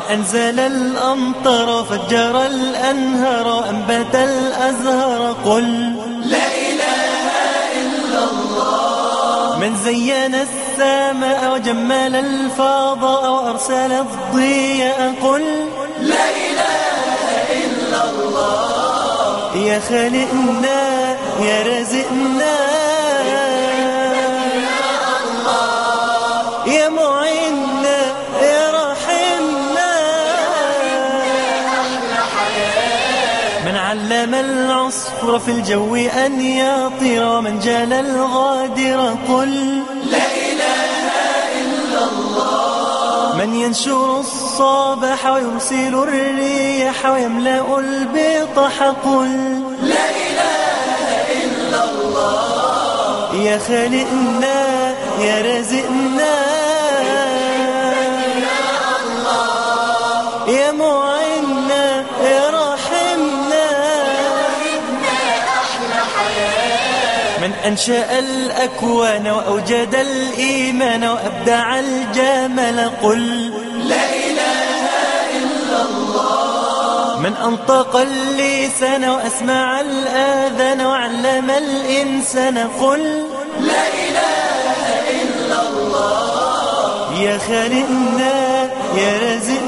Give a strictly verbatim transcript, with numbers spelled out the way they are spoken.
أنزل الأمطار فجر الأنهار أنبت الأزهار قل لا إله إلا الله. من زين السماء وجمل الفضاء وأرسل الضياء قل لا إله إلا الله. يا خالقنا يا رازقنا يا معيننا يا رحمنا من علم العصفور في الجو أن يطير ومن جال الغادر قل لا إله إلا الله. من ينشر الصباح ويرسل الرياح ويملأ البطح قل لا إله إلا الله. يا خالقنا يا رازقنا يا معيننا يا رحمنا من أنشأ الأكوان وأوجد الإيمان وأبدع الجمال قل لا إله إلا الله. من أنطق اللسان وأسمع الآذان وعلم الإنسان قل لا إله إلا الله. يا خالقنا يا رازقنا